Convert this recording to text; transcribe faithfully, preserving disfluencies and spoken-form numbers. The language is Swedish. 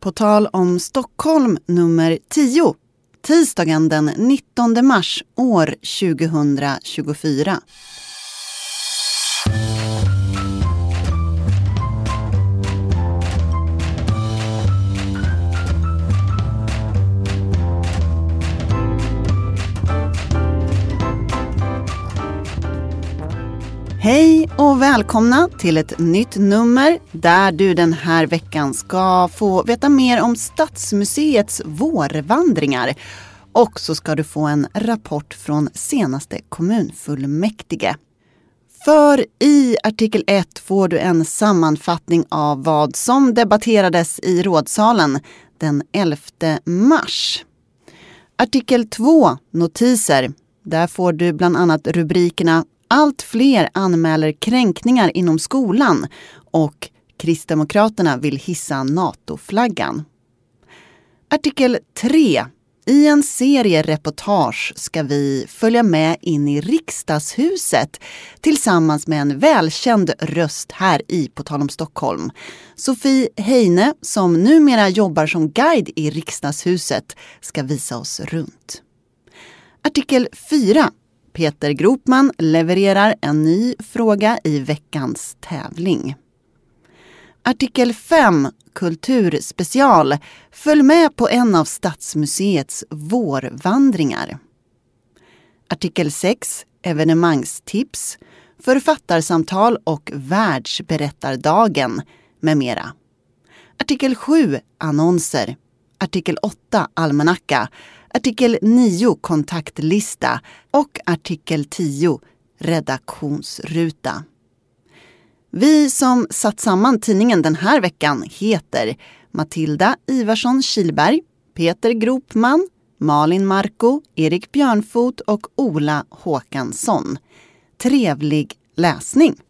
På tal om Stockholm nummer tio, tisdagen den nittonde mars år tjugohundratjugofyra. Hej och välkomna till ett nytt nummer där du den här veckan ska få veta mer om Stadsmuseets vårvandringar. Och så ska du få en rapport från senaste kommunfullmäktige. För i artikel ett får du en sammanfattning av vad som debatterades i rådsalen den elfte mars. Artikel två, notiser. Där får du bland annat rubrikerna Allt fler anmäler kränkningar inom skolan och Kristdemokraterna vill hissa NATO-flaggan. Artikel tre. I en serie reportage ska vi följa med in i riksdagshuset tillsammans med en välkänd röst här i På tal om Stockholm. Sofie Heine, som numera jobbar som guide i riksdagshuset, ska visa oss runt. Artikel fyra. Peter Gropman levererar en ny fråga i veckans tävling. Artikel fem, kulturspecial. Följ med på en av Stadsmuseets vårvandringar. Artikel sex, evenemangstips. Författarsamtal och världsberättardagen med mera. Artikel sju, annonser. Artikel åtta, almanacka. Artikel nio, kontaktlista och artikel tio, redaktionsruta. Vi som satt samman tidningen den här veckan heter Matilda Ivarsson Kilberg, Peter Gropman, Malin Marko, Erik Björnfot och Ola Håkansson. Trevlig läsning!